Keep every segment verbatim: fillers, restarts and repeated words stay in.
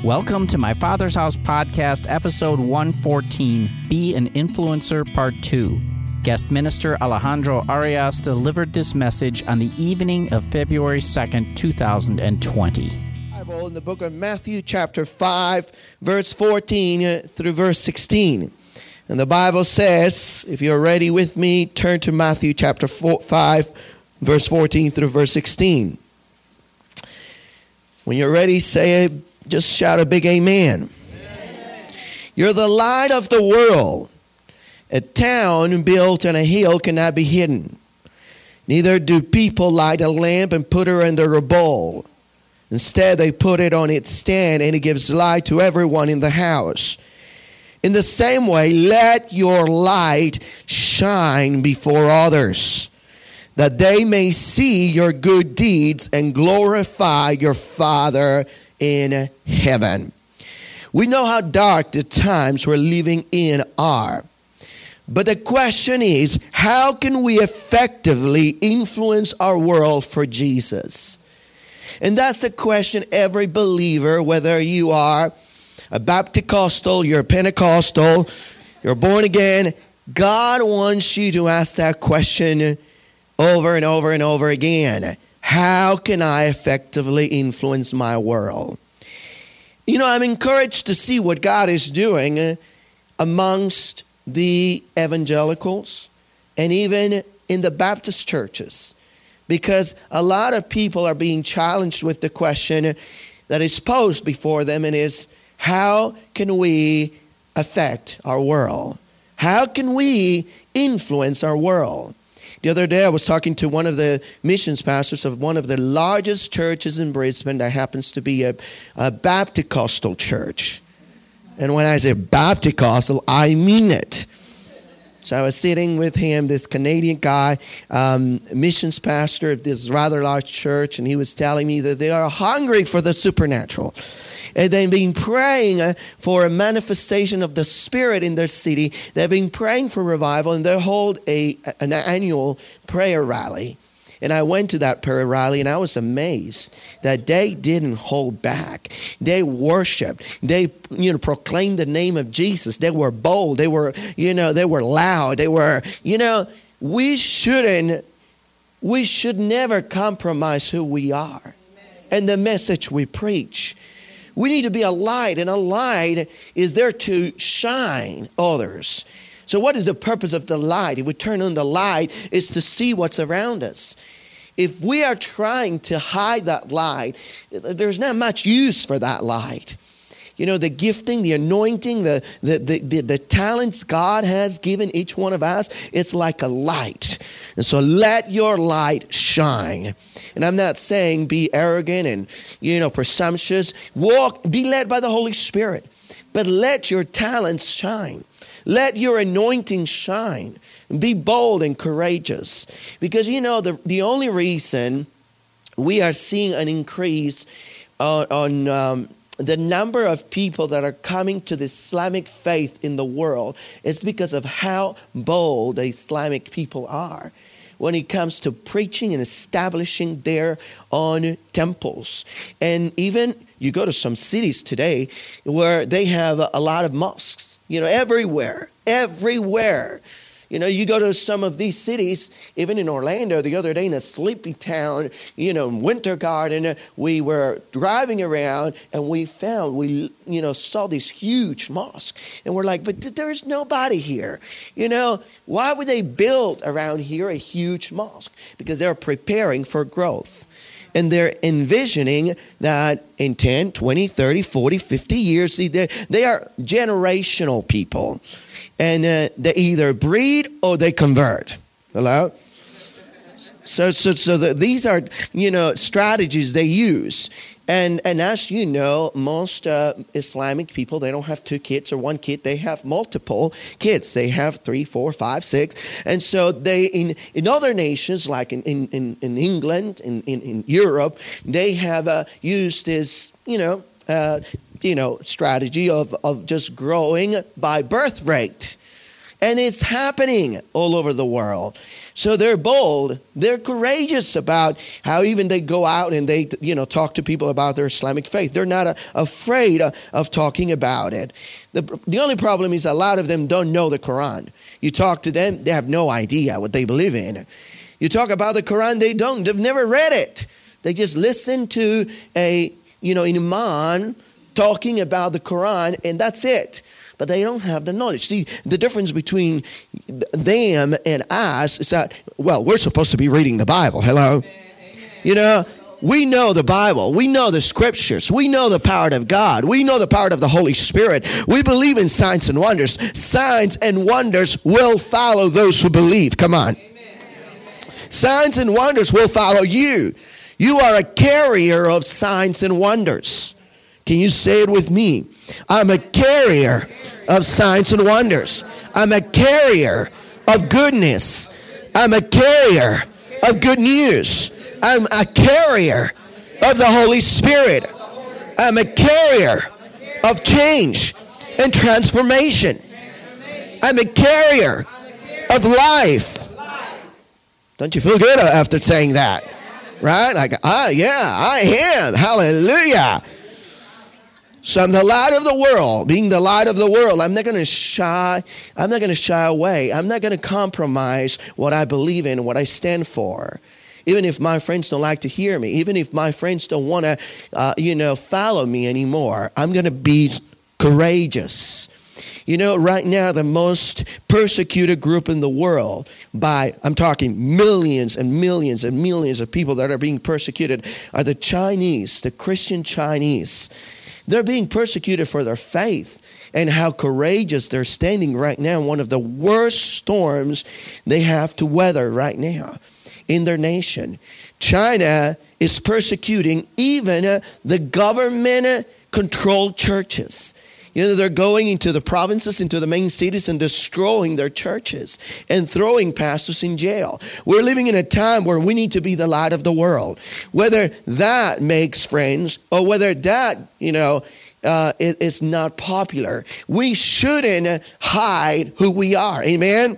Welcome to my Father's House podcast, episode one fourteen, Be an Influencer, part two. Guest minister Alejandro Arias delivered this message on the evening of February second, two thousand twenty. Bible in the book of Matthew chapter five, verse fourteen through verse sixteen. And the Bible says, if you're ready with me, turn to Matthew chapter five, verse fourteen through verse sixteen. When you're ready, say it. Just shout a big amen. Amen. You're the light of the world. A town built on a hill cannot be hidden. Neither do people light a lamp and put it under a bowl. Instead, they put it on its stand, and it gives light to everyone in the house. In the same way, let your light shine before others, that they may see your good deeds and glorify your Father in heaven. We know how dark the times we're living in are. But the question is, how can we effectively influence our world for Jesus? And that's the question every believer, whether you are a Baptist, you're a Pentecostal, you're born again, God wants you to ask that question over and over and over again. How can I effectively influence my world? You know, I'm encouraged to see what God is doing amongst the evangelicals and even in the Baptist churches, because a lot of people are being challenged with the question that is posed before them, and is, how can we affect our world? How can we influence our world? The other day, I was talking to one of the missions pastors of one of the largest churches in Brisbane that happens to be a, a Baptist church. And when I say Baptist, I mean it. So I was sitting with him, this Canadian guy, um, missions pastor of this rather large church, and he was telling me that they are hungry for the supernatural. And they've been praying for a manifestation of the Spirit in their city. They've been praying for revival, and they hold a an annual prayer rally. And I went to that prayer rally, and I was amazed that they didn't hold back. They worshiped. They, you know, proclaimed the name of Jesus. They were bold. They were, you know, they were loud. They were, you know, we shouldn't, we should never compromise who we are and the message we preach. We need to be a light, and a light is there to shine others. So what is the purpose of the light? If we turn on the light, it's to see what's around us. If we are trying to hide that light, there's not much use for that light. You know, the gifting, the anointing, the, the, the, the, the talents God has given each one of us, it's like a light. And so let your light shine. And I'm not saying be arrogant and, you know, presumptuous. Walk, be led by the Holy Spirit. But let your talents shine. Let your anointing shine. Be bold and courageous. Because, you know, the, the only reason we are seeing an increase on, on um, the number of people that are coming to the Islamic faith in the world is because of how bold the Islamic people are when it comes to preaching and establishing their own temples. And even you go to some cities today where they have a lot of mosques, you know, everywhere, everywhere. You know, you go to some of these cities, even in Orlando, the other day in a sleepy town, you know, Winter Garden, we were driving around and we found, we, you know, saw this huge mosque. And we're like, but there's nobody here. You know, why would they build around here a huge mosque? Because they're preparing for growth. And they're envisioning that in ten, twenty, thirty, forty, fifty years, they, they are generational people. And uh, they either breed or they convert. Hello? So so, so the, these are, you know, strategies they use. And and as you know, most uh, Islamic people, they don't have two kids or one kid. They have multiple kids. They have three, four, five, six. And so they, in, in other nations, like in, in, in England, in, in, in Europe, they have uh, used this, you know, uh, you know, strategy of, of just growing by birth rate. And it's happening all over the world. So they're bold. They're courageous about how even they go out and they, you know, talk to people about their Islamic faith. They're not uh, afraid uh, of talking about it. The, the only problem is a lot of them don't know the Quran. You talk to them, they have no idea what they believe in. You talk about the Quran, they don't. They've never read it. They just listen to a, you know, an imam talking about the Quran, and that's it. But they don't have the knowledge. See, the difference between them and us is that, well, we're supposed to be reading the Bible. Hello? Amen. You know, we know the Bible. We know the scriptures. We know the power of God. We know the power of the Holy Spirit. We believe in signs and wonders. Signs and wonders will follow those who believe. Come on. Amen. Signs and wonders will follow you. You are a carrier of signs and wonders. Can you say it with me? I'm a carrier of signs and wonders. I'm a carrier of goodness. I'm a carrier of good news. I'm a carrier of the Holy Spirit. I'm a carrier of change and transformation. I'm a carrier of life. Don't you feel good after saying that? Right? Like, ah, yeah, I am. Hallelujah. So I'm the light of the world. Being the light of the world, I'm not going to shy. I'm not going to shy away. I'm not going to compromise what I believe in, what I stand for. Even if my friends don't like to hear me, even if my friends don't want to, uh, you know, follow me anymore, I'm going to be courageous. You know, right now, the most persecuted group in the world by, I'm talking millions and millions and millions of people that are being persecuted are the Chinese, the Christian Chinese. They're being persecuted for their faith and how courageous they're standing right now in one of the worst storms they have to weather right now in their nation. China is persecuting even uh, the government-controlled churches. You know, they're going into the provinces, into the main cities and destroying their churches and throwing pastors in jail. We're living in a time where we need to be the light of the world. Whether that makes friends or whether that, you know, uh, it, it's not popular, we shouldn't hide who we are. Amen?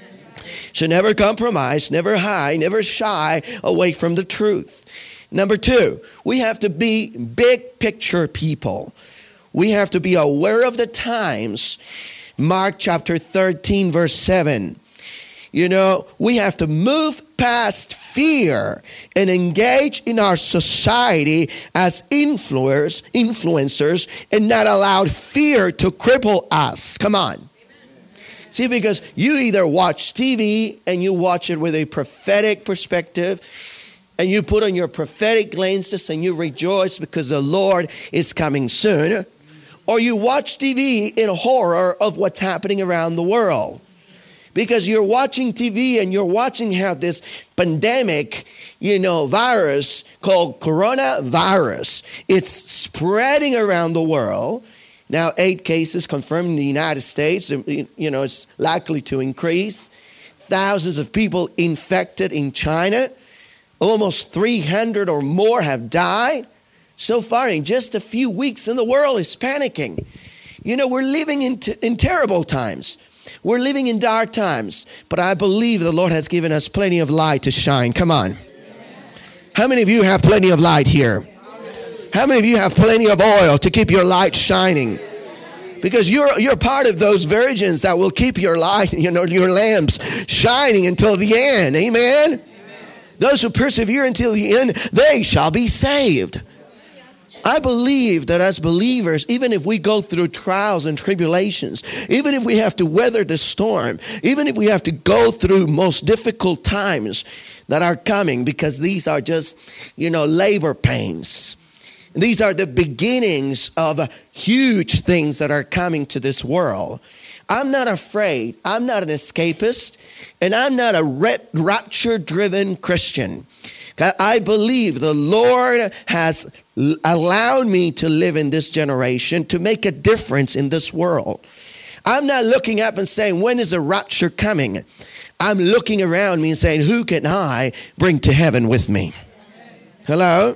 So never compromise, never hide, never shy away from the truth. Number two, we have to be big picture people. We have to be aware of the times. Mark chapter thirteen, verse seven. You know, we have to move past fear and engage in our society as influencers, influencers and not allow fear to cripple us. Come on. Amen. See, because you either watch T V and you watch it with a prophetic perspective, and you put on your prophetic lenses and you rejoice because the Lord is coming soon. Or you watch T V in horror of what's happening around the world. Because you're watching T V and you're watching how this pandemic, you know, virus called coronavirus, it's spreading around the world. Now, eight cases confirmed in the United States. You know, it's likely to increase. Thousands of people infected in China. Almost three hundred or more have died. So far, in just a few weeks, and the world is panicking. You know, we're living in, t- in terrible times. We're living in dark times. But I believe the Lord has given us plenty of light to shine. Come on. How many of you have plenty of light here? How many of you have plenty of oil to keep your light shining? Because you're you're part of those virgins that will keep your light, you know, your lamps shining until the end. Amen? Amen. Those who persevere until the end, they shall be saved. I believe that as believers, even if we go through trials and tribulations, even if we have to weather the storm, even if we have to go through most difficult times that are coming, because these are just, you know, labor pains. These are the beginnings of huge things that are coming to this world. I'm not afraid. I'm not an escapist, and I'm not a rapture-driven Christian. I believe the Lord has allowed me to live in this generation to make a difference in this world. I'm not looking up and saying, when is the rapture coming? I'm looking around me and saying, who can I bring to heaven with me? Hello?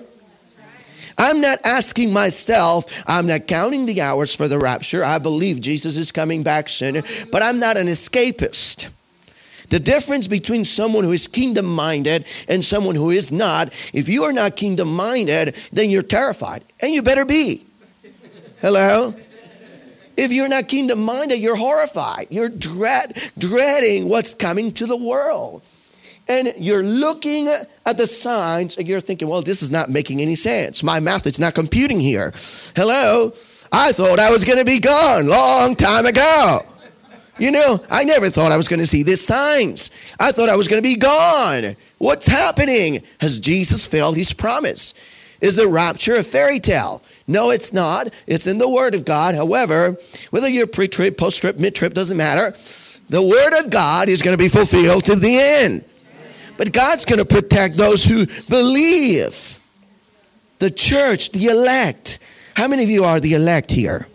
I'm not asking myself, I'm not counting the hours for the rapture. I believe Jesus is coming back soon, but I'm not an escapist. The difference between someone who is kingdom-minded and someone who is not, if you are not kingdom-minded, then you're terrified. And you better be. Hello? If you're not kingdom-minded, you're horrified. You're dread, dreading what's coming to the world. And you're looking at the signs and you're thinking, well, this is not making any sense. My math is not computing here. Hello? I thought I was going to be gone long time ago. You know, I never thought I was going to see these signs. I thought I was going to be gone. What's happening? Has Jesus failed his promise? Is the rapture a fairy tale? No, it's not. It's in the Word of God. However, whether you're pre-trib, post-trib, mid-trib, doesn't matter. The Word of God is going to be fulfilled to the end. But God's going to protect those who believe. The church, the elect. How many of you are the elect here?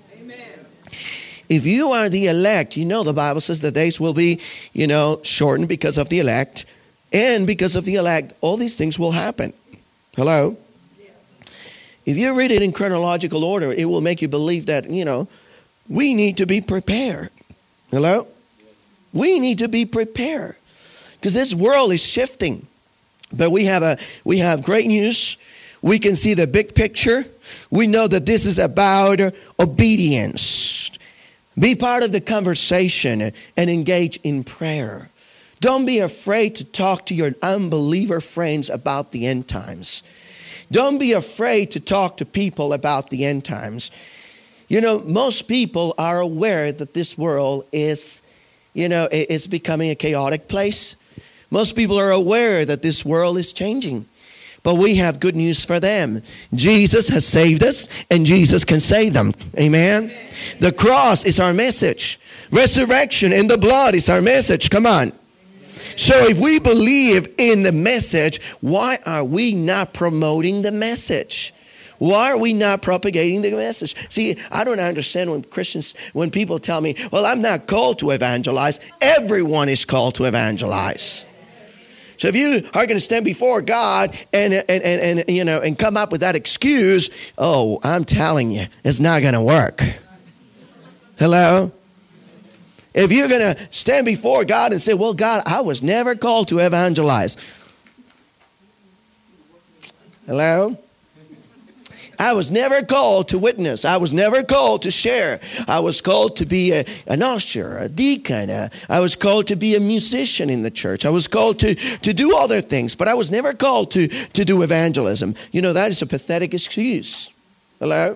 If you are the elect, you know the Bible says the days will be, you know, shortened because of the elect. And because of the elect, all these things will happen. Hello? If you read it in chronological order, it will make you believe that, you know, we need to be prepared. Hello? We need to be prepared. Because this world is shifting. But we have a we have great news. We can see the big picture. We know that this is about obedience. Be part of the conversation and engage in prayer. Don't be afraid to talk to your unbeliever friends about the end times. Don't be afraid to talk to people about the end times. You know, most people are aware that this world is, you know, is becoming a chaotic place. Most people are aware that this world is changing. But we have good news for them. Jesus has saved us, and Jesus can save them. Amen? Amen. The cross is our message. Resurrection and the blood is our message. Come on. So if we believe in the message, why are we not promoting the message? Why are we not propagating the message? See, I don't understand when Christians, when people tell me, well, I'm not called to evangelize. Everyone is called to evangelize. So if you are going to stand before God and, and, and, and, you know, and come up with that excuse, oh, I'm telling you, it's not going to work. Hello? If you're going to stand before God and say, well, God, I was never called to evangelize. Hello? I was never called to witness. I was never called to share. I was called to be a, an usher, a deacon. A, I was called to be a musician in the church. I was called to, to do other things, but I was never called to, to do evangelism. You know, that is a pathetic excuse. Hello?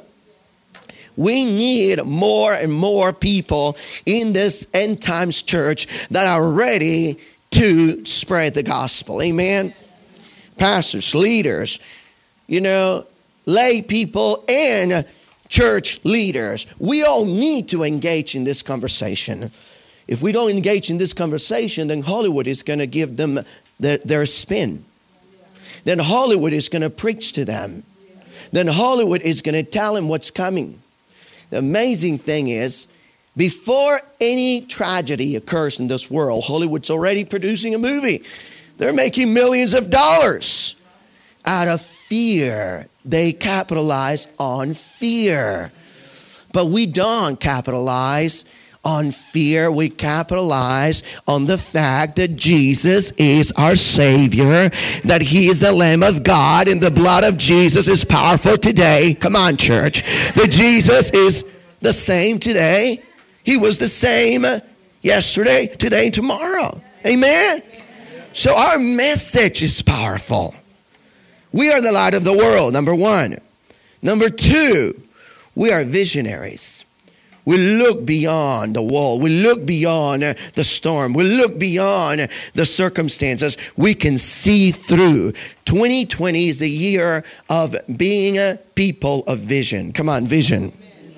We need more and more people in this end times church that are ready to spread the gospel. Amen? Pastors, leaders, you know, lay people and church leaders. We all need to engage in this conversation. If we don't engage in this conversation, then Hollywood is going to give them the, their spin. Then Hollywood is going to preach to them. Then Hollywood is going to tell them what's coming. The amazing thing is, before any tragedy occurs in this world, Hollywood's already producing a movie. They're making millions of dollars out of fear. They capitalize on fear. But we don't capitalize on fear. We capitalize on the fact that Jesus is our Savior, that He is the Lamb of God, and the blood of Jesus is powerful today. Come on, church. That Jesus is the same today. He was the same yesterday, today, and tomorrow. Amen? So our message is powerful. We are the light of the world, number one. Number two, we are visionaries. We look beyond the wall. We look beyond the storm. We look beyond the circumstances. We can see through. twenty twenty is the year of being a people of vision. Come on, vision.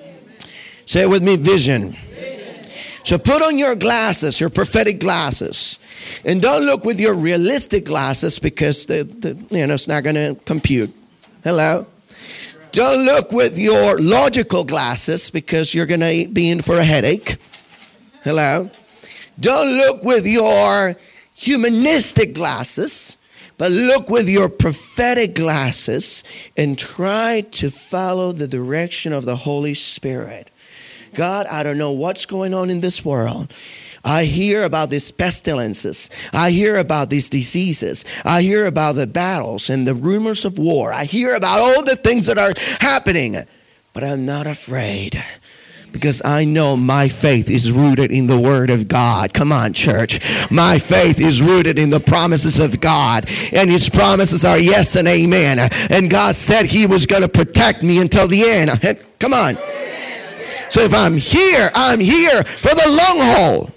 Say it with me, vision. So put on your glasses, your prophetic glasses. And don't look with your realistic glasses because the, the, you know, it's not going to compute. Hello? Don't look with your logical glasses because you're going to be in for a headache. Hello? Don't look with your humanistic glasses, but look with your prophetic glasses and try to follow the direction of the Holy Spirit. God, I don't know what's going on in this world, I hear about these pestilences. I hear about these diseases. I hear about the battles and the rumors of war. I hear about all the things that are happening. But I'm not afraid, because I know my faith is rooted in the Word of God. Come on, church. My faith is rooted in the promises of God. And His promises are yes and amen. And God said He was going to protect me until the end. Come on. So if I'm here, I'm here for the long haul.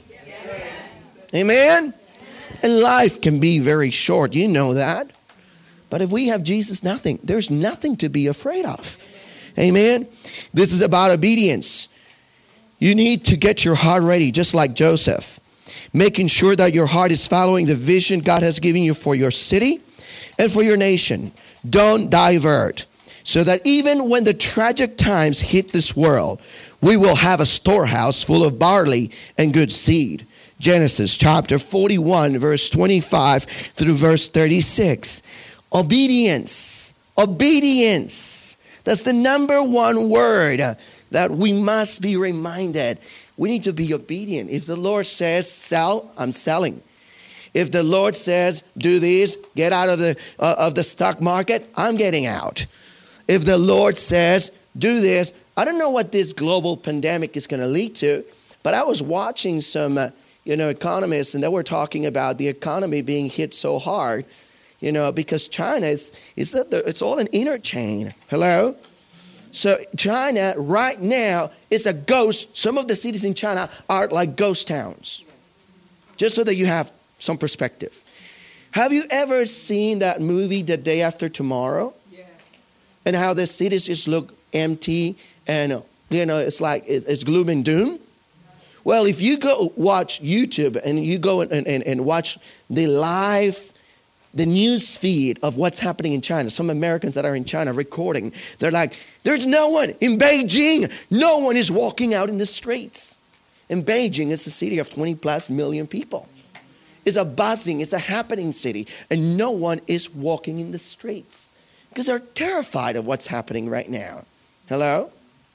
Amen? And life can be very short. You know that. But if we have Jesus, nothing. There's nothing to be afraid of. Amen? This is about obedience. You need to get your heart ready, just like Joseph. Making sure that your heart is following the vision God has given you for your city and for your nation. Don't divert. So that even when the tragic times hit this world, we will have a storehouse full of barley and good seed. Genesis chapter forty-one, verse twenty-five through verse thirty-six. Obedience. Obedience. That's the number one word that we must be reminded. We need to be obedient. If the Lord says sell, I'm selling. If the Lord says do this, get out of the uh, of the stock market, I'm getting out. If the Lord says do this, I don't know what this global pandemic is going to lead to, but I was watching some uh, you know economists, and they were talking about the economy being hit so hard, you know, because China is is that it's all an interchain. Hello. So China right now is a ghost. Some of the cities in China are like ghost towns. Just so that you have some perspective. Have you ever seen that movie, The Day After Tomorrow? Yeah. And how the cities just look empty and, you know, it's like it's gloom and doom? Well, if you go watch YouTube and you go and, and, and watch the live the news feed of what's happening in China. Some Americans that are in China recording, they're like, there's no one in Beijing. No one is walking out in the streets. And Beijing is a city of twenty plus million people. It's a buzzing, it's a happening city. And no one is walking in the streets because they're terrified of what's happening right now. Hello?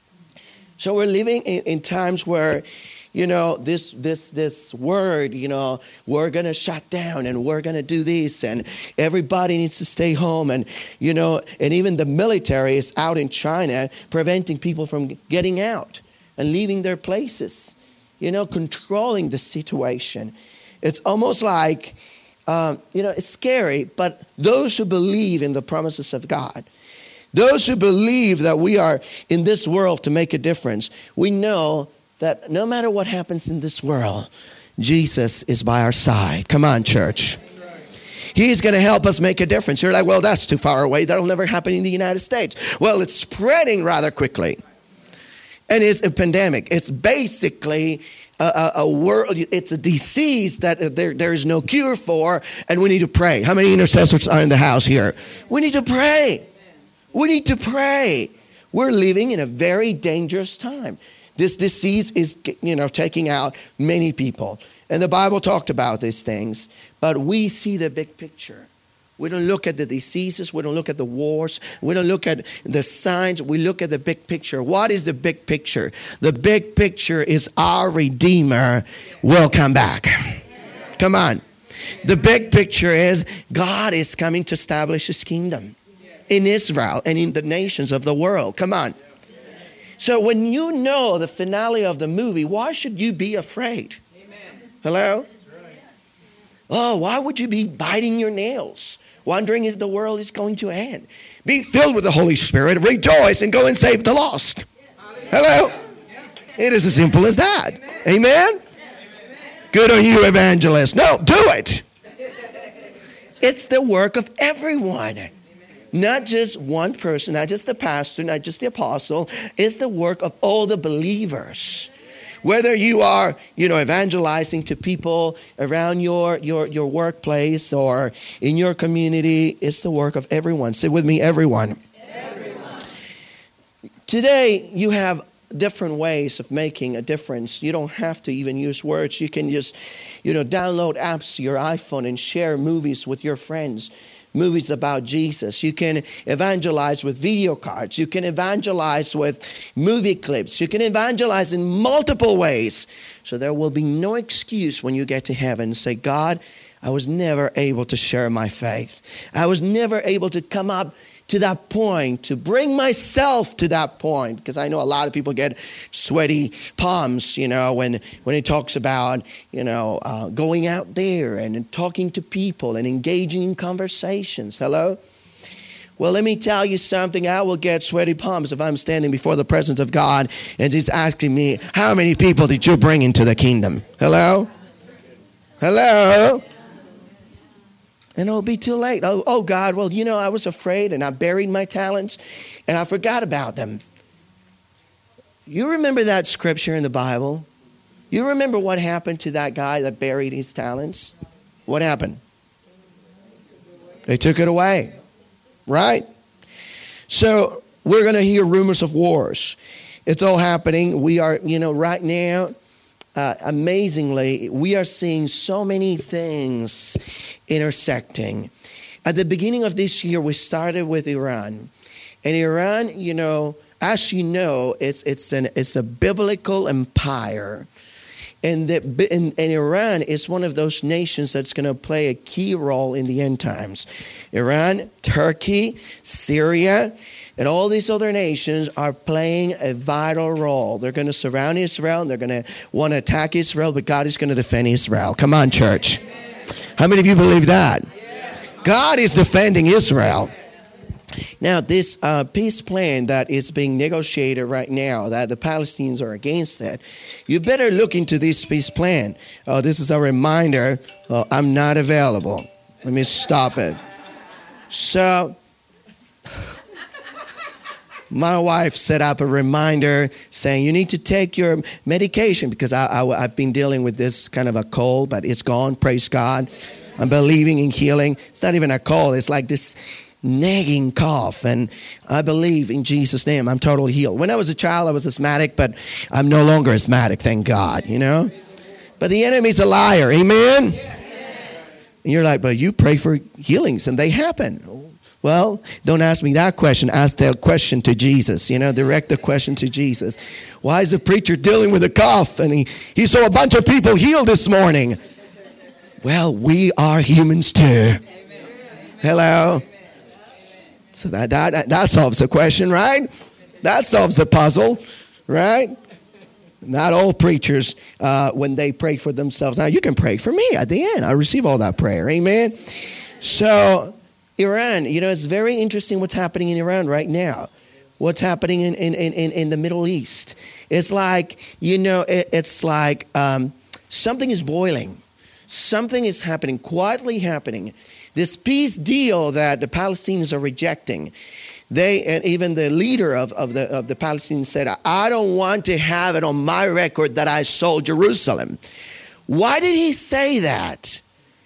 So we're living in, in times where, you know, this this this word, you know, we're going to shut down and we're going to do this and everybody needs to stay home. And, you know, and even the military is out in China preventing people from getting out and leaving their places, you know, controlling the situation. It's almost like, um, you know, it's scary, but those who believe in the promises of God, those who believe that we are in this world to make a difference, we know that no matter what happens in this world, Jesus is by our side. Come on, church. He's going to help us make a difference. You're like, well, that's too far away. That'll never happen in the United States. Well, it's spreading rather quickly. And it's a pandemic. It's basically a, a, a world. It's a disease that there, there is no cure for, and we need to pray. How many intercessors are in the house here? We need to pray. We need to pray. We're living in a very dangerous time. This disease is, you know, taking out many people. And the Bible talked about these things. But we see the big picture. We don't look at the diseases. We don't look at the wars. We don't look at the signs. We look at the big picture. What is the big picture? The big picture is our Redeemer will come back. Come on. The big picture is God is coming to establish His kingdom in Israel and in the nations of the world. Come on. So when you know the finale of the movie, why should you be afraid? Amen. Hello? Oh, why would you be biting your nails, wondering if the world is going to end? Be filled with the Holy Spirit, rejoice, and go and save the lost. Hello? It is as simple as that. Amen? Good on you, evangelist. No, do it. It's the work of everyone. Not just one person, not just the pastor, not just the apostle. It's the work of all the believers. Whether you are, you know, evangelizing to people around your, your, your workplace or in your community, it's the work of everyone. Say with me, everyone. Everyone. Today, you have different ways of making a difference. You don't have to even use words. You can just, you know, download apps to your iPhone and share movies with your friends. movies about Jesus. You can evangelize with video cards. You can evangelize with movie clips. You can evangelize in multiple ways. So there will be no excuse when you get to heaven and say, God, I was never able to share my faith. I was never able to come up to that point, to bring myself to that point. Because I know a lot of people get sweaty palms, you know, when, when it talks about, you know, uh, going out there and talking to people and engaging in conversations. Hello? Well, let me tell you something. I will get sweaty palms if I'm standing before the presence of God and He's asking me, how many people did you bring into the kingdom? Hello? Hello? And it'll be too late. Oh, oh, God, well, you know, I was afraid and I buried my talents and I forgot about them. You remember that scripture in the Bible? You remember what happened to that guy that buried his talents? What happened? They took it away, right? So we're going to hear rumors of wars. It's all happening. We are, you know, right now, Uh, amazingly, we are seeing so many things intersecting. At the beginning of this year, we started with Iran. And Iran, you know, as you know, it's it's an it's a biblical empire. And, the, and, and Iran is one of those nations that's going to play a key role in the end times. Iran, Turkey, Syria, and all these other nations are playing a vital role. They're going to surround Israel. And they're going to want to attack Israel, but God is going to defend Israel. Come on, church. How many of you believe that? God is defending Israel. Now, this uh, peace plan that is being negotiated right now, that the Palestinians are against it, you better look into this peace plan. Oh, this is a reminder. Oh, I'm not available. Let me stop it. So my wife set up a reminder saying you need to take your medication because I, I, I've been dealing with this kind of a cold, but it's gone. Praise God. I'm believing in healing. It's not even a cold. It's like this nagging cough. And I believe in Jesus' name I'm totally healed. When I was a child, I was asthmatic, but I'm no longer asthmatic, thank God, you know. But the enemy's a liar. Amen? And you're like, but you pray for healings and they happen. Well, don't ask me that question. Ask that question to Jesus. You know, direct the question to Jesus. Why is the preacher dealing with a cough? And he, he saw a bunch of people healed this morning. Well, we are humans too. Hello? So that, that, that solves the question, right? That solves the puzzle, right? Not all preachers, uh, when they pray for themselves. Now, you can pray for me at the end. I receive all that prayer. Amen? So Iran, you know, it's very interesting what's happening in Iran right now. What's happening in, in, in, in the Middle East. It's like, you know, it, it's like um, something is boiling. Something is happening, quietly happening. This peace deal that the Palestinians are rejecting. They, and even the leader of, of, the, of the Palestinians said, I don't want to have it on my record that I sold Jerusalem. Why did he say that?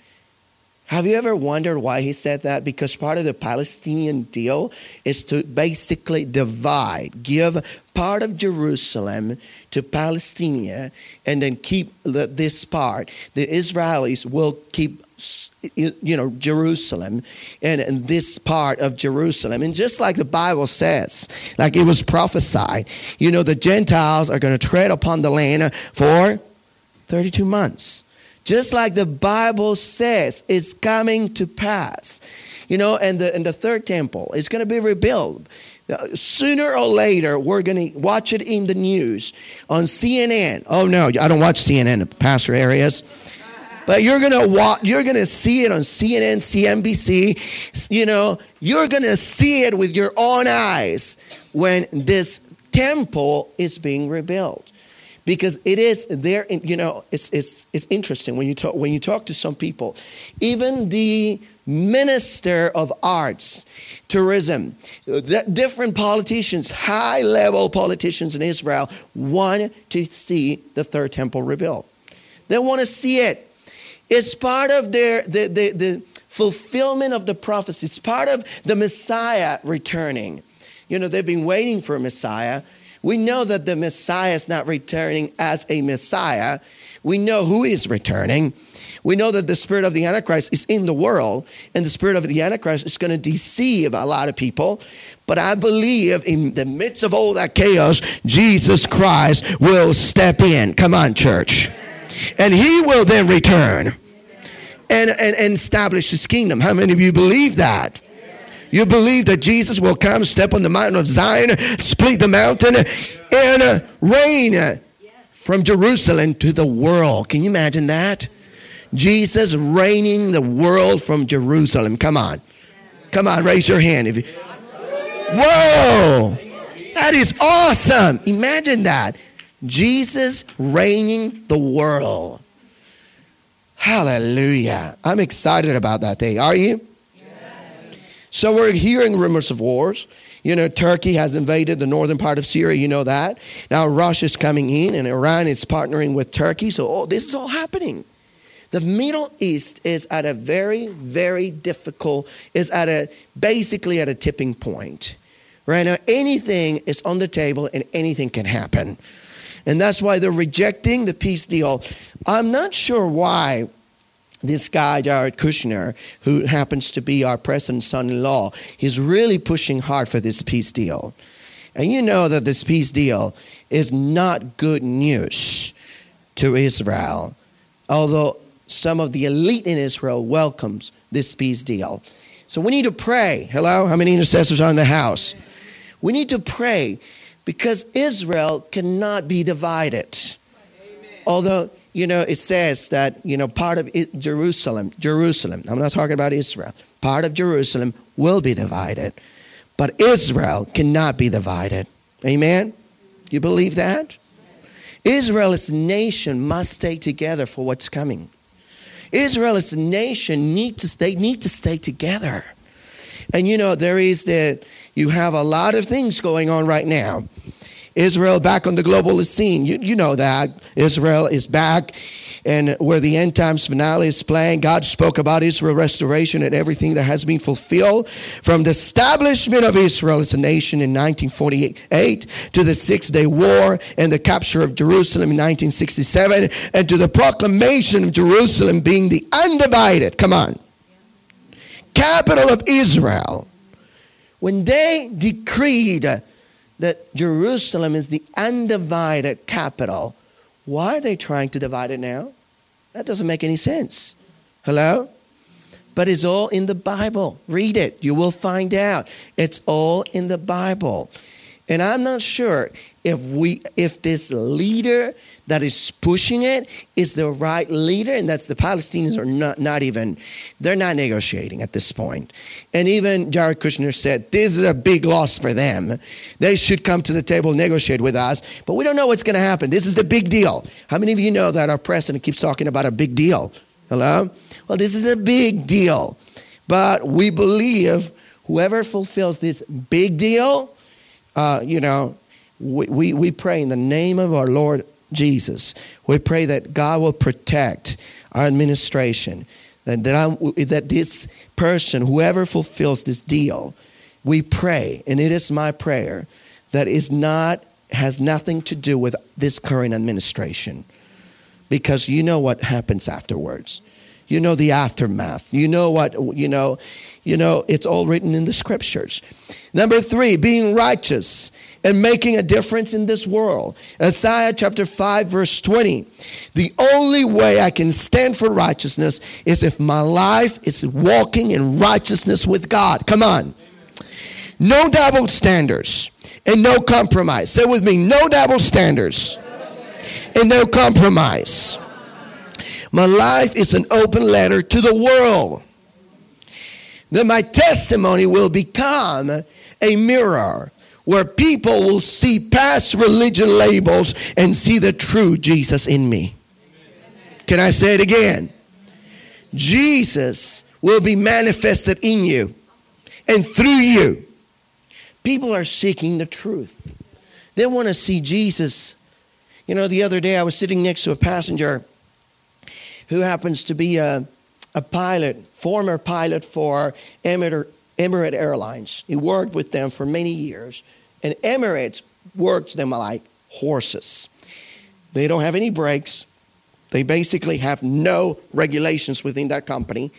Have you ever wondered why he said that? Because part of the Palestinian deal is to basically divide, give part of Jerusalem to Palestine, and then keep the, this part. The Israelis will keep, you know, Jerusalem and, and this part of Jerusalem. And just like the Bible says, like it was prophesied, you know, the Gentiles are going to tread upon the land for thirty-two months. Just like the Bible says, it's coming to pass. You know, and the, and the third temple is going to be rebuilt. Sooner or later, we're going to watch it in the news on C N N. Oh, no, I don't watch C N N, Pastor Arias. But you're going to watch, you're going to see it on C N N, C N B C. You know, you're going to see it with your own eyes when this temple is being rebuilt. Because it is there, you know, it's it's it's interesting when you talk when you talk to some people, even the minister of arts, tourism, different politicians, high level politicians in Israel want to see the third temple rebuilt. They want to see it. It's part of their the the, the fulfillment of the prophecy. It's part of the Messiah returning. You know, they've been waiting for a Messiah. We know that the Messiah is not returning as a Messiah. We know who is returning. We know that the spirit of the Antichrist is in the world, and the spirit of the Antichrist is going to deceive a lot of people. But I believe in the midst of all that chaos, Jesus Christ will step in. Come on, church. And he will then return and, and, and establish his kingdom. How many of you believe that? You believe that Jesus will come, step on the mountain of Zion, split the mountain, and uh, reign from Jerusalem to the world. Can you imagine that? Jesus reigning the world from Jerusalem. Come on. Come on, raise your hand. If you, whoa! That is awesome. Imagine that. Jesus reigning the world. Hallelujah. I'm excited about that day. Are you? So we're hearing rumors of wars. You know, Turkey has invaded the northern part of Syria. You know that. Now Russia's coming in and Iran is partnering with Turkey. So oh, this is all happening. The Middle East is at a very, very difficult, is at a, basically at a tipping point. Right now, anything is on the table and anything can happen. And that's why they're rejecting the peace deal. I'm not sure why this guy, Jared Kushner, who happens to be our president's son-in-law, he's really pushing hard for this peace deal. And you know that this peace deal is not good news to Israel, although some of the elite in Israel welcomes this peace deal. So we need to pray. Hello? How many intercessors are in the house? We need to pray because Israel cannot be divided. Although, you know, it says that, you know, part of it, Jerusalem, Jerusalem, I'm not talking about Israel, part of Jerusalem will be divided. But Israel cannot be divided. Amen? You believe that? Israel as a nation must stay together for what's coming. Israel as a nation need to stay, need to stay together. And you know, there is that you have a lot of things going on right now. Israel back on the global scene. You, you know that. Israel is back. And where the end times finale is playing, God spoke about Israel restoration and everything that has been fulfilled from the establishment of Israel as a nation in nineteen forty-eight to the Six-Day War and the capture of Jerusalem in nineteen sixty-seven and to the proclamation of Jerusalem being the undivided, come on, capital of Israel. When they decreed that Jerusalem is the undivided capital, why are they trying to divide it now? That doesn't make any sense. Hello? But it's all in the Bible. Read it. You will find out. It's all in the Bible. And I'm not sure if we, if this leader that is pushing it is the right leader, and that's the Palestinians are not, not even, they're not negotiating at this point. And even Jared Kushner said, this is a big loss for them. They should come to the table, negotiate with us, but we don't know what's going to happen. This is the big deal. How many of you know that our president keeps talking about a big deal? Hello? Well, this is a big deal. But we believe whoever fulfills this big deal, uh, you know, we, we, we pray in the name of our Lord Jesus. We pray that God will protect our administration, that, that, I, that this person, whoever fulfills this deal, we pray, and it is my prayer, that is not, has nothing to do with this current administration. Because you know what happens afterwards. You know the aftermath. You know what, you know, you know, it's all written in the scriptures. Number three, being righteous and making a difference in this world. Isaiah chapter five, verse twenty. The only way I can stand for righteousness is if my life is walking in righteousness with God. Come on. No double standards and no compromise. Say with me, no double standards and no compromise. My life is an open letter to the world. Then my testimony will become a mirror where people will see past religion labels and see the true Jesus in me. Can I say it again? Jesus will be manifested in you and through you. People are seeking the truth. They want to see Jesus. You know, the other day I was sitting next to a passenger who happens to be a, a pilot, former pilot for Emirates Emirates Airlines. He worked with them for many years. And Emirates works them like horses. They don't have any brakes. They basically have no regulations within that company.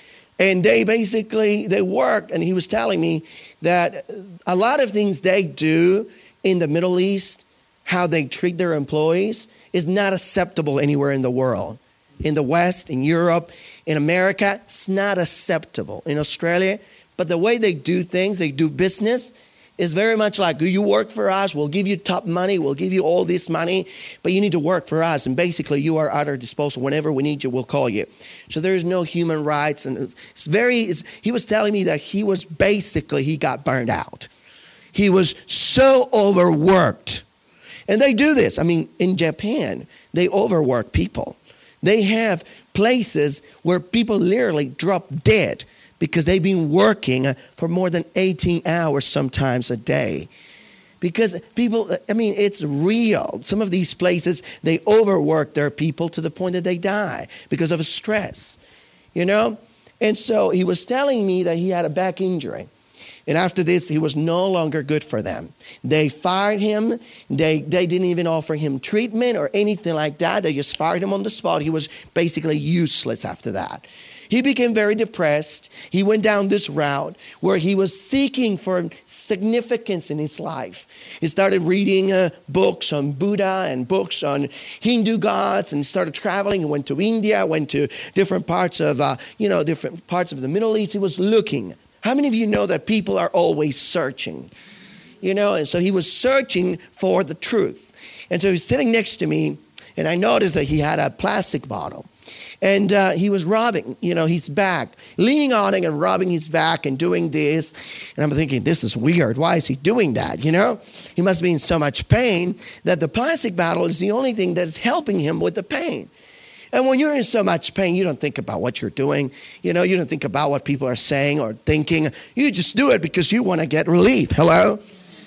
And they basically, they work, and he was telling me that a lot of things they do in the Middle East, how they treat their employees, is not acceptable anywhere in the world. In the West, in Europe, in America, it's not acceptable. In Australia, but the way they do things, they do business, is very much like, you work for us, we'll give you top money, we'll give you all this money, but you need to work for us. And basically, you are at our disposal. Whenever we need you, we'll call you. So there is no human rights. And it's very, it's, he was telling me that he was basically, he got burned out. He was so overworked. And they do this. I mean, in Japan, they overwork people. They have places where people literally drop dead because they've been working for more than eighteen hours sometimes a day. Because people, I mean, it's real. Some of these places, they overwork their people to the point that they die because of stress, you know? And so he was telling me that he had a back injury. And after this, he was no longer good for them. They fired him. They, they didn't even offer him treatment or anything like that. They just fired him on the spot. He was basically useless after that. He became very depressed. He went down this route where he was seeking for significance in his life. He started reading uh, books on Buddha and books on Hindu gods, and started traveling. He went to India, went to different parts of, uh, you know, different parts of the Middle East. He was looking. How many of you know that people are always searching? You know, and so he was searching for the truth. And so he's sitting next to me, and I noticed that he had a plastic bottle. And uh, he was rubbing, you know, his back, leaning on it and rubbing his back and doing this. And I'm thinking, this is weird. Why is he doing that, you know? He must be in so much pain that the plastic bottle is the only thing that is helping him with the pain. And when you're in so much pain, you don't think about what you're doing. You know, you don't think about what people are saying or thinking. You just do it because you want to get relief. Hello?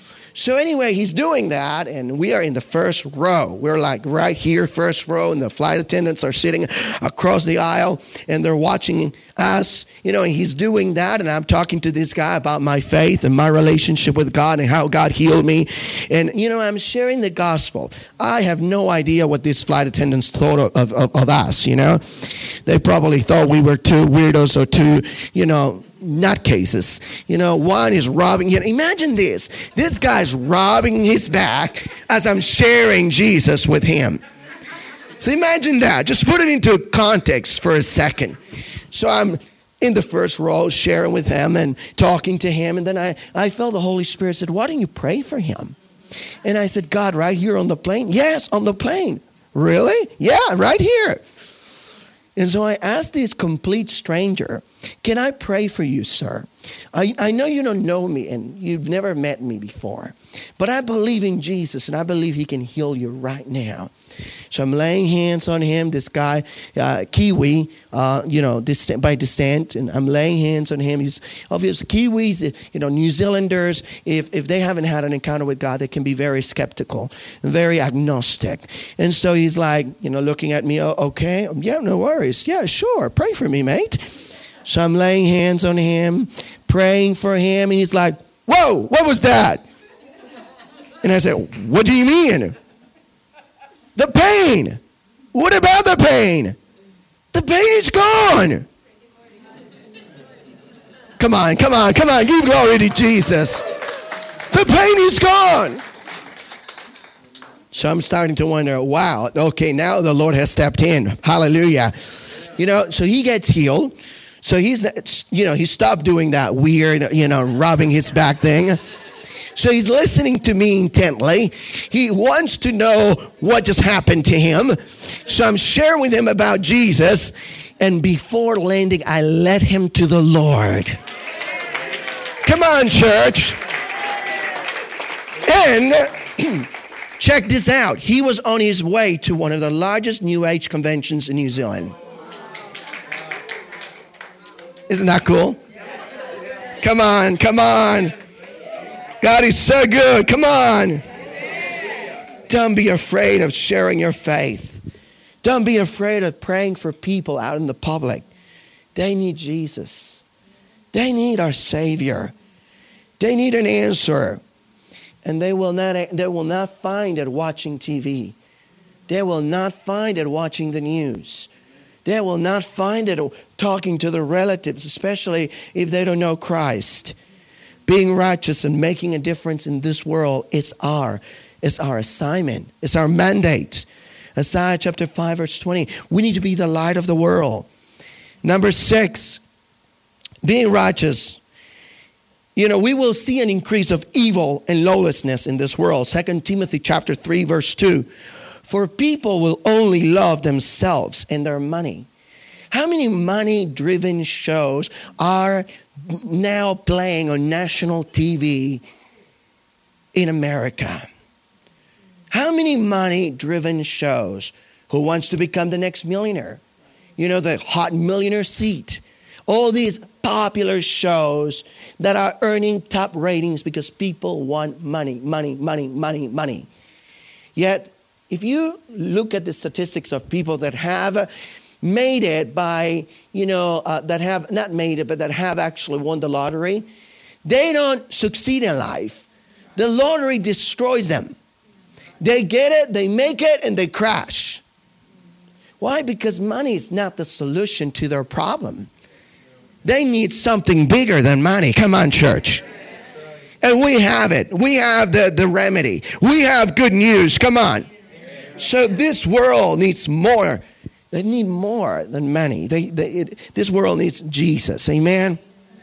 So anyway, he's doing that, and we are in the first row. We're like right here, first row, and the flight attendants are sitting across the aisle, and they're watching us. You know, and he's doing that, and I'm talking to this guy about my faith and my relationship with God and how God healed me. And, you know, I'm sharing the gospel. I have no idea what these flight attendants thought of, of, of us, you know. They probably thought we were two weirdos or two, you know, nutcases. You know, one is robbing. You know, imagine this. This guy's robbing his back as I'm sharing Jesus with him. So imagine that. Just put it into context for a second. So I'm in the first row sharing with him and talking to him. And then I, I felt the Holy Spirit said, why don't you pray for him? And I said, God, right here on the plane? Yes, on the plane. Really? Yeah, right here. And so I asked this complete stranger, can I pray for you, sir? I, I know you don't know me and you've never met me before, but I believe in Jesus and I believe he can heal you right now. So I'm laying hands on him, this guy, uh, Kiwi, uh, you know, descent, by descent, and I'm laying hands on him. He's obviously Kiwis, you know, New Zealanders, if, if they haven't had an encounter with God, they can be very skeptical, very agnostic. And so he's like, you know, looking at me, oh, okay, yeah, no worries. Yeah, sure, pray for me, mate. So I'm laying hands on him, praying for him, and he's like, whoa, what was that? And I said, what do you mean? The pain. What about the pain? The pain is gone. Come on, come on, come on, give glory to Jesus. The pain is gone. So I'm starting to wonder, wow, okay, now the Lord has stepped in. Hallelujah. You know, so he gets healed. So he's, you know, he stopped doing that weird, you know, rubbing his back thing. So he's listening to me intently. He wants to know what just happened to him. So I'm sharing with him about Jesus. And before landing, I led him to the Lord. Come on, church. And check this out. He was on his way to one of the largest New Age conventions in New Zealand. Isn't that cool? Come on, come on. God is so good. Come on. Don't be afraid of sharing your faith. Don't be afraid of praying for people out in the public. They need Jesus. They need our Savior. They need an answer. And they will not, they will not find it watching T V. They will not find it watching the news. They will not find it talking to their relatives, especially if they don't know Christ. Being righteous and making a difference in this world is our, is our assignment. It's our mandate. Isaiah chapter five, verse twenty. We need to be the light of the world. Number six, being righteous. You know, we will see an increase of evil and lawlessness in this world. Second Timothy chapter three, verse two. For people will only love themselves and their money. How many money-driven shows are now playing on national T V in America? How many money-driven shows? Who wants to become the next millionaire? You know, the hot millionaire seat. All these popular shows that are earning top ratings because people want money, money, money, money, money. Yet, if you look at the statistics of people that have made it by, you know, uh, that have, not made it, but that have actually won the lottery, they don't succeed in life. The lottery destroys them. They get it, they make it, and they crash. Why? Because money is not the solution to their problem. They need something bigger than money. Come on, church. And we have it. We have the, the remedy. We have good news. Come on. So this world needs more. They need more than money. They, they, it, this world needs Jesus. Amen.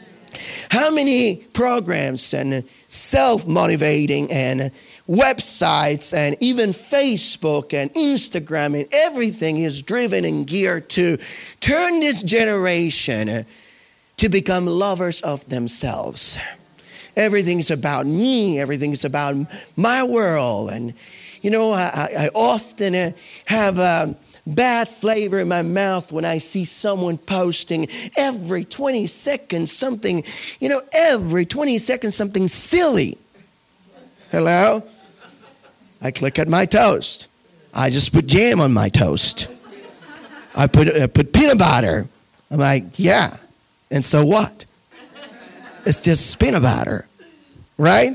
How many programs and self-motivating and websites and even Facebook and Instagram and everything is driven and geared to turn this generation to become lovers of themselves. Everything is about me. Everything is about my world. And, you know, I, I often uh, have a bad flavor in my mouth when I see someone posting every twenty seconds something, you know, every twenty seconds something silly. Hello? I click at my toast. I just put jam on my toast. I put, I put peanut butter. I'm like, yeah. And so what? It's just peanut butter, right?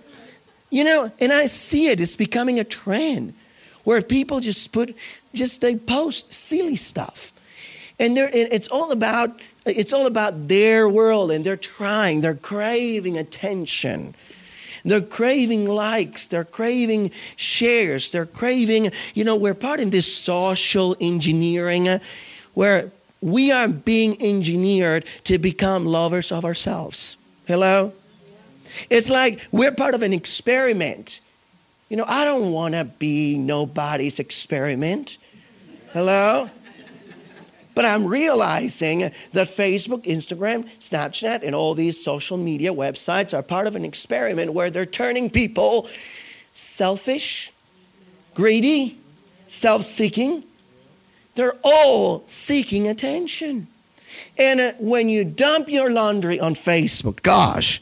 You know, and I see it. It's becoming a trend where people just put, just they post silly stuff, and they're, it's all about, it's all about their world, and they're trying, they're craving attention, they're craving likes, they're craving shares, they're craving. You know, we're part of this social engineering, uh, where we are being engineered to become lovers of ourselves. Hello? It's like we're part of an experiment. You know, I don't want to be nobody's experiment. Hello? But I'm realizing that Facebook, Instagram, Snapchat, and all these social media websites are part of an experiment where they're turning people selfish, greedy, self-seeking. They're all seeking attention. And uh, when you dump your laundry on Facebook, gosh,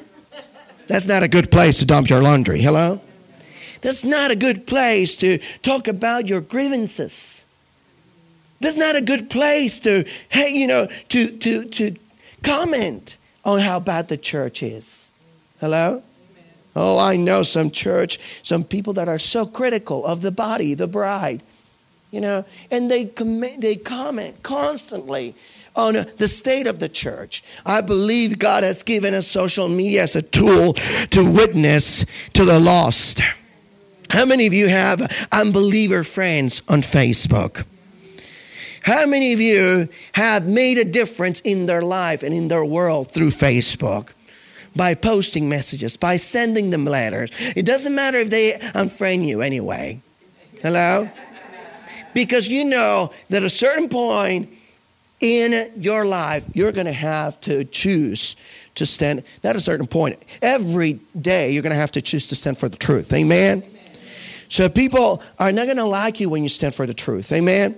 that's not a good place to dump your laundry. Hello? That's not a good place to talk about your grievances. That's not a good place to, hey, you know, to, to, to comment on how bad the church is. Hello? Oh, I know some church, some people that are so critical of the body, the bride. You know, and they com- they comment constantly on uh, the state of the church. I believe God has given us social media as a tool to witness to the lost. How many of you have unbeliever friends on Facebook? How many of you have made a difference in their life and in their world through Facebook? By posting messages, by sending them letters. It doesn't matter if they unfriend you anyway. Hello? Because you know that at a certain point in your life, you're going to have to choose to stand. Not at a certain point. Every day, you're going to have to choose to stand for the truth. Amen? Amen. So people are not going to like you when you stand for the truth. Amen?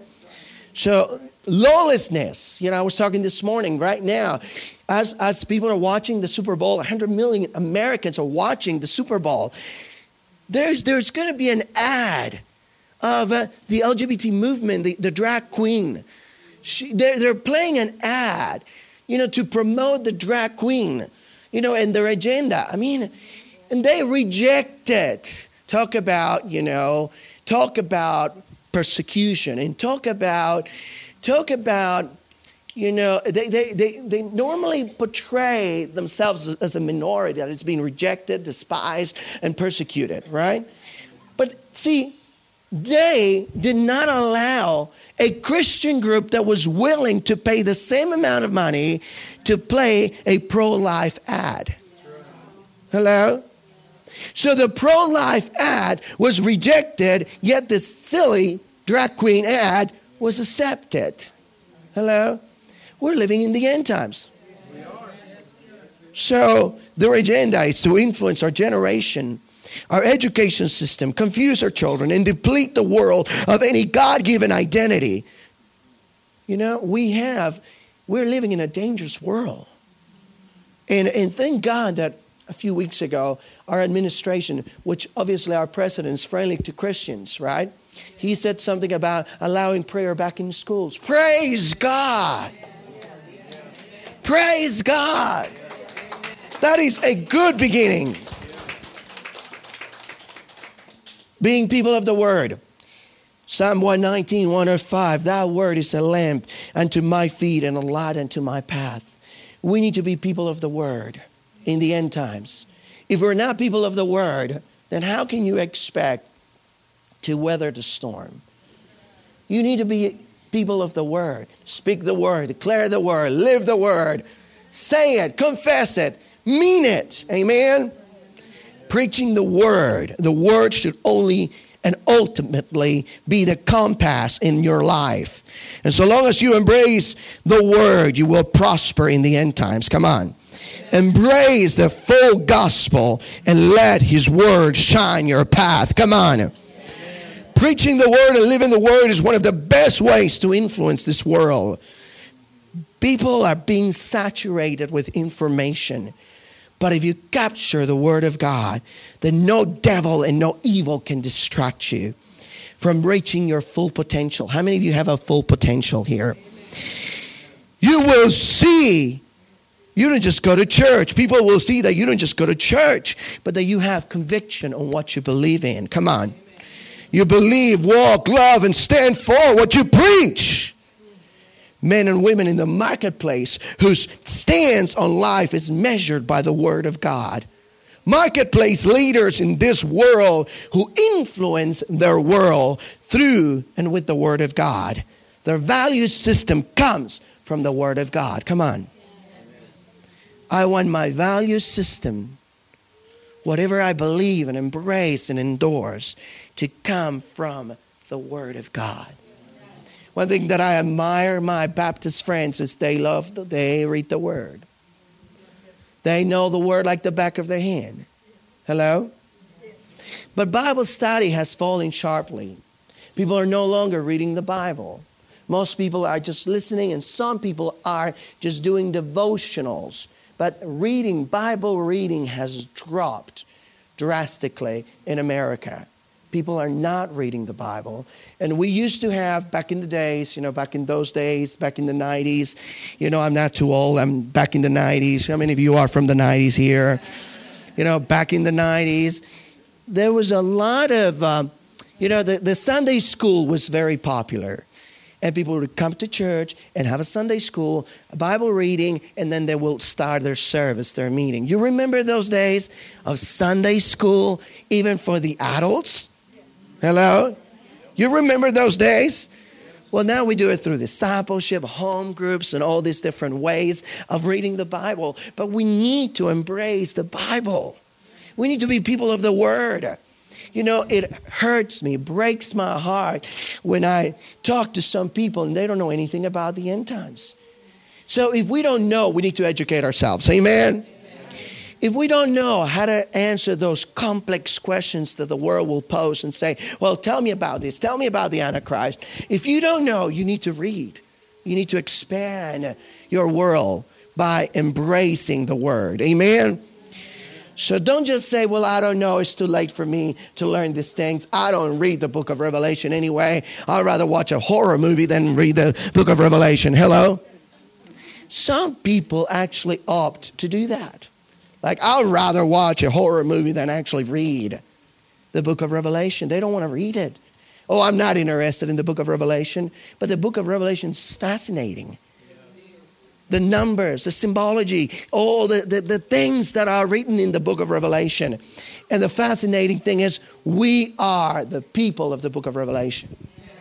So lawlessness. You know, I was talking this morning, right now, as, as people are watching the Super Bowl, one hundred million Americans are watching the Super Bowl. There's, there's going to be an ad of uh, the L G B T movement, the, the drag queen. She, they're, they're playing an ad, you know, to promote the drag queen, you know, and their agenda. I mean, And they rejected. Talk about, you know, talk about persecution and talk about, talk about, you know, they, they, they, they normally portray themselves as a minority that is being rejected, despised, and persecuted, right? But see, they did not allow a Christian group that was willing to pay the same amount of money to play a pro-life ad. Hello? So the pro-life ad was rejected, yet the silly drag queen ad was accepted. Hello? We're living in the end times. So their agenda is to influence our generation, our education system, confuse our children, and deplete the world of any God-given identity. You know, we have, we're living in a dangerous world. And, and thank God that a few weeks ago, our administration, which obviously our president is friendly to Christians, right? He said something about allowing prayer back in schools. Praise God. Praise God. That is a good beginning. Being people of the Word. Psalm one nineteen, one oh five, Thy word is a lamp unto my feet and a light unto my path. We need to be people of the Word in the end times. If we're not people of the Word, then how can you expect to weather the storm? You need to be people of the Word. Speak the Word, declare the Word, live the Word, say it, confess it, mean it. Amen? Preaching the Word. The Word should only and ultimately be the compass in your life. And so long as you embrace the Word, you will prosper in the end times. Come on. Embrace the full gospel and let His Word shine your path. Come on. Amen. Preaching the Word and living the Word is one of the best ways to influence this world. People are being saturated with information. But if you capture the Word of God, then no devil and no evil can distract you from reaching your full potential. How many of you have a full potential here? You will see. You don't just go to church. People will see that you don't just go to church, but that you have conviction on what you believe in. Come on. You believe, walk, love, and stand for what you preach. Men and women in the marketplace whose stance on life is measured by the Word of God. Marketplace leaders in this world who influence their world through and with the Word of God. Their value system comes from the Word of God. Come on. I want my value system, whatever I believe and embrace and endorse, to come from the Word of God. One thing that I admire my Baptist friends is they love, the, they read the Word. They know the Word like the back of their hand. Hello? But Bible study has fallen sharply. People are no longer reading the Bible. Most people are just listening, and some people are just doing devotionals. But reading, Bible reading has dropped drastically in America. People are not reading the Bible. And we used to have, back in the days, you know, back in those days, back in the nineties, you know, I'm not too old, I'm back in the nineties. How many of you are from the nineties here? You know, back in the nineties, there was a lot of, um, you know, the, the Sunday school was very popular. And people would come to church and have a Sunday school, a Bible reading, and then they will start their service, their meeting. You remember those days of Sunday school, even for the adults? Hello? You remember those days? Well, now we do it through discipleship, home groups, and all these different ways of reading the Bible. But we need to embrace the Bible. We need to be people of the Word. You know, it hurts me, breaks my heart when I talk to some people and they don't know anything about the end times. So if we don't know, we need to educate ourselves. Amen? Amen. If we don't know how to answer those complex questions that the world will pose and say, well, tell me about this. Tell me about the Antichrist. If you don't know, you need to read. You need to expand your world by embracing the Word. Amen? So don't just say, well, I don't know. It's too late for me to learn these things. I don't read the book of Revelation anyway. I'd rather watch a horror movie than read the book of Revelation. Hello? Some people actually opt to do that. Like, I'd rather watch a horror movie than actually read the book of Revelation. They don't want to read it. Oh, I'm not interested in the book of Revelation. But the book of Revelation is fascinating. The numbers, the symbology, all the, the, the things that are written in the book of Revelation. And the fascinating thing is, we are the people of the book of Revelation.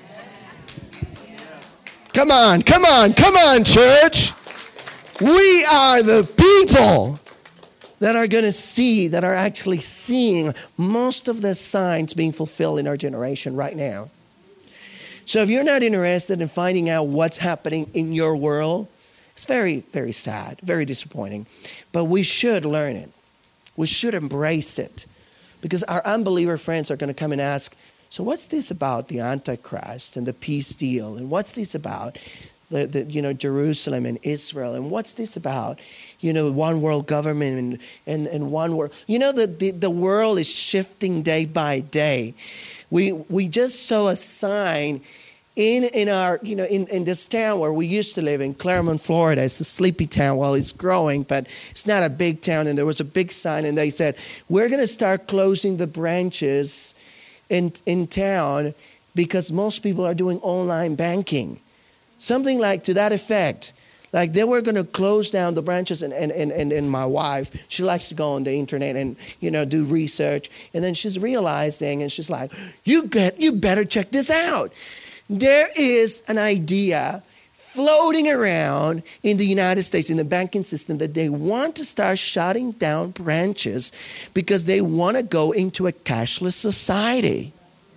Come on, come on, come on, church. We are the people that are going to see, that are actually seeing most of the signs being fulfilled in our generation right now. So if you're not interested in finding out what's happening in your world, it's very, very sad, very disappointing. But we should learn it. We should embrace it. Because our unbeliever friends are going to come and ask, so what's this about the Antichrist and the peace deal? And what's this about the, the you know, Jerusalem and Israel? And what's this about, you know, one world government and, and, and one world? You know, the, the, the world is shifting day by day. We, we just saw a sign In in our, you know, in, in this town where we used to live in, Claremont, Florida. It's a sleepy town. Well, it's growing, but it's not a big town. And there was a big sign, and they said, we're going to start closing the branches in in town because most people are doing online banking. Something like to that effect. Like they were going to close down the branches, and, and, and, and, and my wife, she likes to go on the internet and, you know, do research. And then she's realizing, and she's like, you get, you better check this out. There is an idea floating around in the United States, in the banking system, that they want to start shutting down branches because they want to go into a cashless society.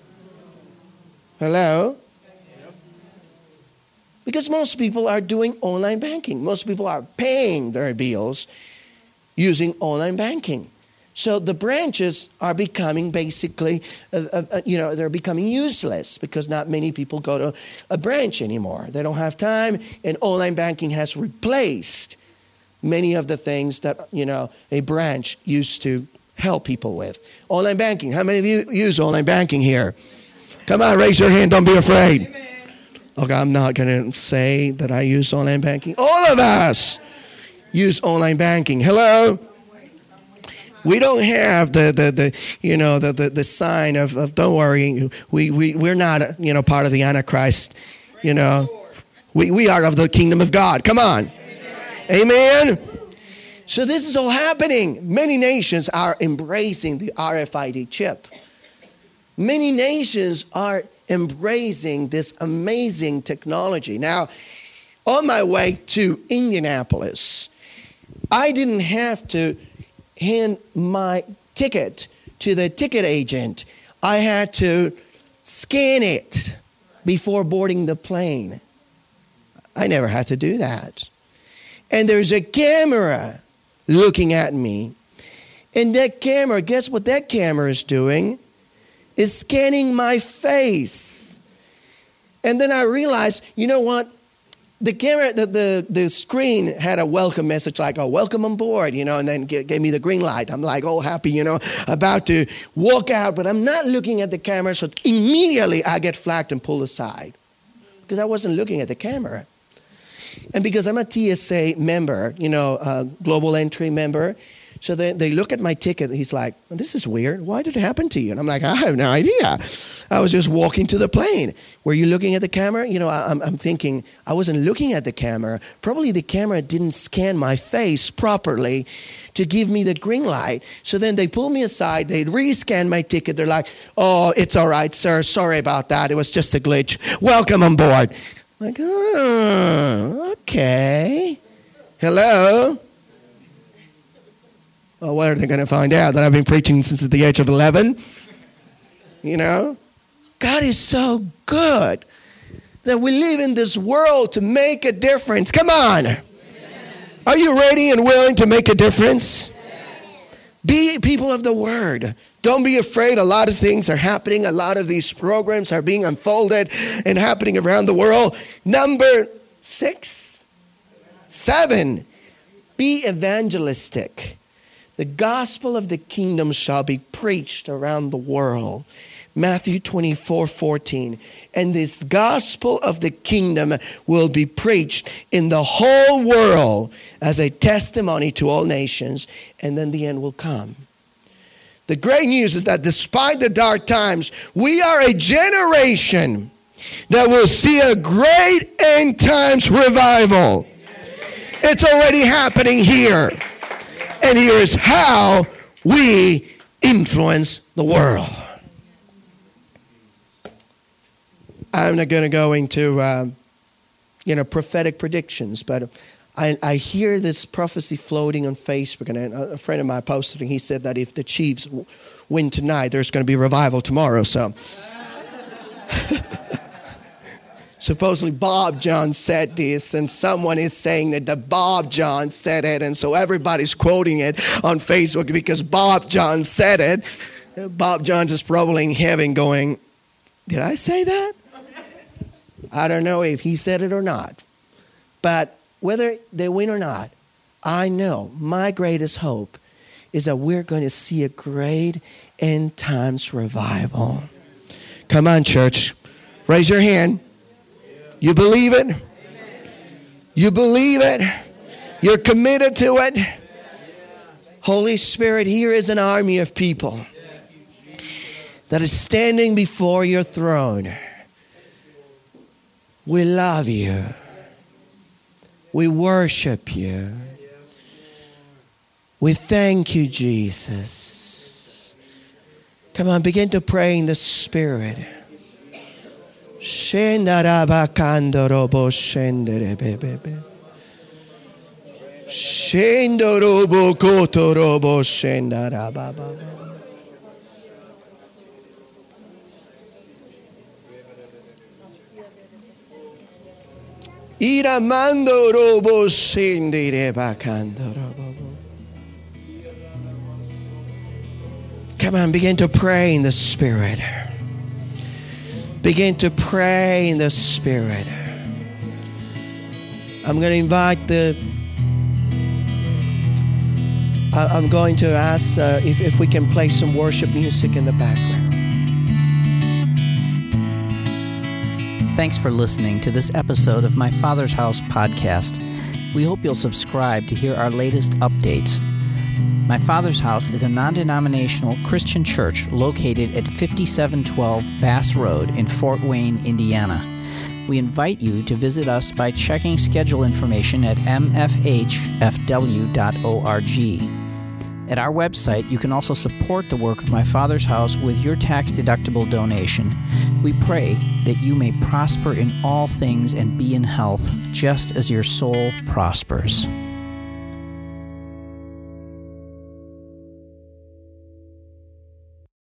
Hello? Because most people are doing online banking. Most people are paying their bills using online banking. So the branches are becoming basically, uh, uh, you know, they're becoming useless because not many people go to a branch anymore. They don't have time, and online banking has replaced many of the things that, you know, a branch used to help people with. Online banking. How many of you use online banking here? Come on, raise your hand. Don't be afraid. Okay, I'm not going to say that I use online banking. All of us use online banking. Hello? We don't have the, the, the you know, the, the, the sign of, of, don't worry, we, we, we're not, you know, part of the Antichrist, you know. We, we are of the kingdom of God. Come on. Amen. So this is all happening. Many nations are embracing the R F I D chip. Many nations are embracing this amazing technology. Now, on my way to Indianapolis, I didn't have to hand my ticket to the ticket agent. I had to scan it before boarding the plane. I never had to do that. And there's a camera looking at me. And that camera, guess what that camera is doing? Is scanning my face. And then I realized, you know what? The camera, the, the, the screen had a welcome message like, oh, welcome on board, you know, and then g- gave me the green light. I'm like, oh, happy, you know, about to walk out, but I'm not looking at the camera, so immediately I get flagged and pulled aside because I wasn't looking at the camera. And because I'm a T S A member, you know, a global entry member, so they, they look at my ticket, and he's like, well, this is weird. Why did it happen to you? And I'm like, I have no idea. I was just walking to the plane. Were you looking at the camera? You know, I, I'm, I'm thinking, I wasn't looking at the camera. Probably the camera didn't scan my face properly to give me the green light. So then they pull me aside. They re-scan my ticket. They're like, oh, it's all right, sir. Sorry about that. It was just a glitch. Welcome on board. I'm like, oh, okay. Hello? Well, what are they going to find out? That I've been preaching since the age of eleven? You know? God is so good that we live in this world to make a difference. Come on. Yes. Are you ready and willing to make a difference? Yes. Be people of the word. Don't be afraid. A lot of things are happening. A lot of these programs are being unfolded and happening around the world. Number six, seven, be evangelistic. The gospel of the kingdom shall be preached around the world. Matthew twenty-four fourteen. And this gospel of the kingdom will be preached in the whole world as a testimony to all nations, and then the end will come. The great news is that despite the dark times, we are a generation that will see a great end times revival. It's already happening here. And here is how we influence the world. I'm not going to go into, uh, you know, prophetic predictions, but I, I hear this prophecy floating on Facebook, and a, a friend of mine posted, and he said that if the Chiefs w- win tonight, there's going to be revival tomorrow. So, supposedly Bob John said this, and someone is saying that the Bob John said it, and so everybody's quoting it on Facebook because Bob John said it. Bob John's is probably in heaven going, did I say that? I don't know if he said it or not. But whether they win or not, I know my greatest hope is that we're going to see a great end times revival. Come on, church. Raise your hand. You believe it? You believe it? You're committed to it? Holy Spirit, here is an army of people that is standing before your throne. We love you. We worship you. We thank you, Jesus. Come on, begin to pray in the Spirit. Shendarabakandorobo shenderebebebe. Shendorobo kotorobo shendarababa. Iramando robo shenderebakando robo. Come on, begin to pray in the Spirit. Begin to pray in the Spirit. I'm going to invite the... I'm going to ask uh, if, if we can play some worship music in the background. Thanks for listening to this episode of My Father's House podcast. We hope you'll subscribe to hear our latest updates. My Father's House is a non-denominational Christian church located at fifty-seven twelve Bass Road in Fort Wayne, Indiana. We invite you to visit us by checking schedule information at m f h f w dot org. At our website, you can also support the work of My Father's House with your tax-deductible donation. We pray that you may prosper in all things and be in health, just as your soul prospers.